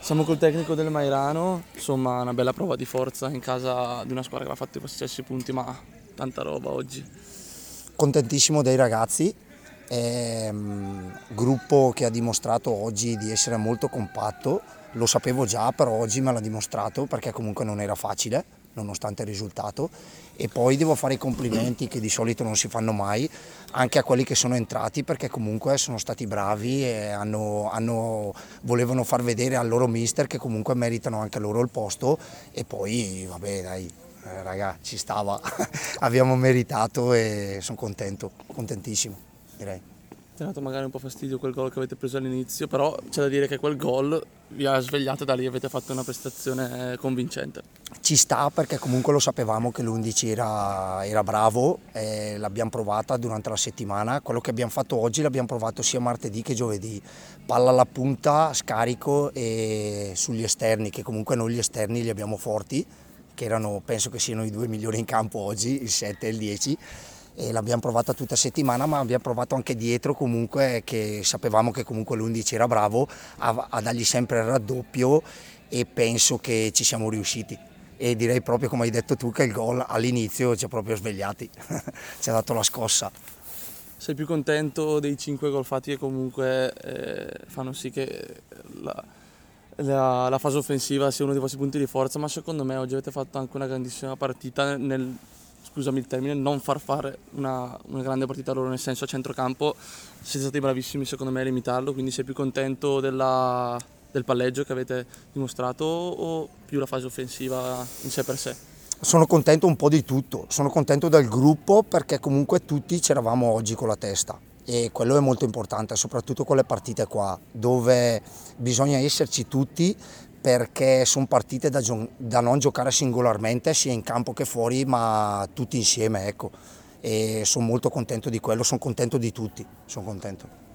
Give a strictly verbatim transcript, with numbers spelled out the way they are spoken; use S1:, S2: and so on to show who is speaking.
S1: Siamo col tecnico del Mairano, insomma una bella prova di forza in casa di una squadra che ha fatto i stessi punti, ma tanta roba oggi.
S2: Contentissimo dei ragazzi, è un gruppo che ha dimostrato oggi di essere molto compatto, lo sapevo già, però oggi me l'ha dimostrato perché comunque non era facile nonostante il risultato. E poi devo fare i complimenti che di solito non si fanno mai anche a quelli che sono entrati, perché comunque sono stati bravi e hanno, hanno, volevano far vedere al loro mister che comunque meritano anche loro il posto. E poi vabbè dai, eh, raga, ci stava, abbiamo meritato e sono contento, contentissimo direi.
S1: Ti ha dato magari un po' fastidio quel gol che avete preso all'inizio, però c'è da dire che quel gol vi ha svegliato e da lì avete fatto una prestazione convincente.
S2: Ci sta perché comunque lo sapevamo che l'undici era, era bravo, e l'abbiamo provata durante la settimana. Quello che abbiamo fatto oggi l'abbiamo provato sia martedì che giovedì, palla alla punta, scarico e sugli esterni, che comunque noi gli esterni li abbiamo forti, che erano, penso che siano i due migliori in campo oggi, il sette e il dieci, e l'abbiamo provata tutta settimana, ma abbiamo provato anche dietro comunque, che sapevamo che comunque l'undici era bravo, a, a dargli sempre il raddoppio, e penso che ci siamo riusciti. E direi proprio come hai detto tu che il gol all'inizio ci ha proprio svegliati, ci ha dato la scossa.
S1: Sei più contento dei cinque gol fatti che comunque eh, fanno sì che la, la, la fase offensiva sia uno dei vostri punti di forza, ma secondo me oggi avete fatto anche una grandissima partita nel, scusami il termine, non far fare una, una grande partita loro, nel senso a centrocampo siete stati bravissimi secondo me a limitarlo, quindi sei più contento della, del palleggio che avete dimostrato o più la fase offensiva in sé per sé?
S2: Sono contento un po' di tutto, sono contento del gruppo perché comunque tutti c'eravamo oggi con la testa, e quello è molto importante, soprattutto con le partite qua dove bisogna esserci tutti, perché sono partite da, da non giocare singolarmente sia in campo che fuori, ma tutti insieme, ecco. E sono molto contento di quello, sono contento di tutti, sono contento.